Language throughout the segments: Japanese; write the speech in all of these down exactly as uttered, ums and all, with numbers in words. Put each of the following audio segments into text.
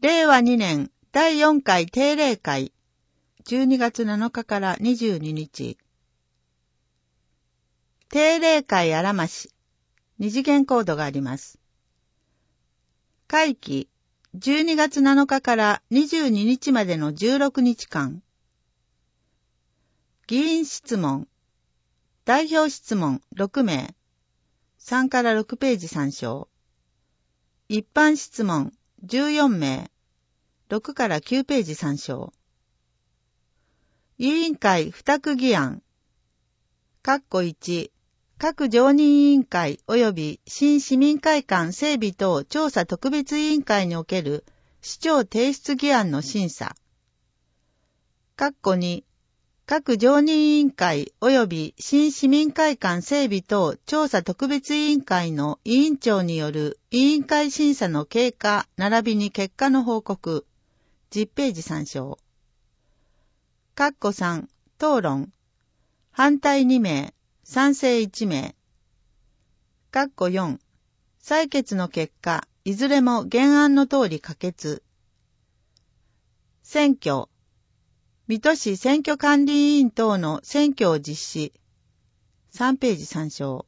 れいわにねんだいよんかい定例会、じゅうにがつなのかからにじゅうににち。定例会あらまし、二次元コードがあります。会期、じゅうにがつなのかからにじゅうににちまでのじゅうろくにちかん。議員質問、代表質問ろくめい、さんからろくページ参照。一般質問じゅうよんめい、ろくからきゅうページ参照。委員会付託議案、括弧いち、各常任委員会及び新市民会館整備等調査特別委員会における市長提出議案の審査。括弧に、各常任委員会及び新市民会館整備等調査特別委員会の委員長による委員会審査の経過並びに結果の報告、じゅっページ参照。括弧さん、討論、反対にめい、賛成いちめい。括弧よん、採決の結果、いずれも原案の通り可決。選挙、水戸市選挙管理委員等の選挙を実施。さんページ参照。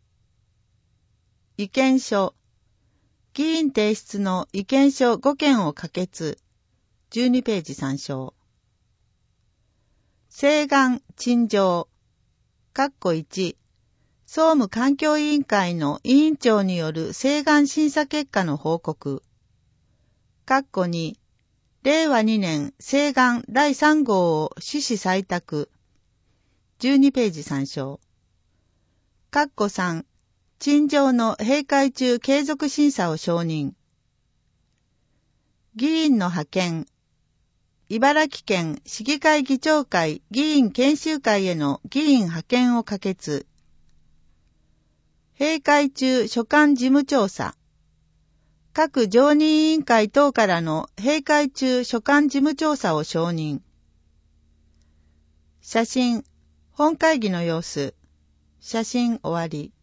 意見書、議員提出の意見書ごけんを可決。じゅうにページ参照。請願、陳情。括弧いち、総務環境委員会の委員長による請願審査結果の報告。括弧に、れいわにねん請願だいさんごうを趣旨採択。じゅうにページ参照。括弧さん、陳情の閉会中継続審査を承認。議員の派遣。茨城県市議会議長会議員研修会への議員派遣を可決。閉会中所管事務調査。各常任委員会等からの閉会中所管事務調査を承認。写真、本会議の様子。写真終わり。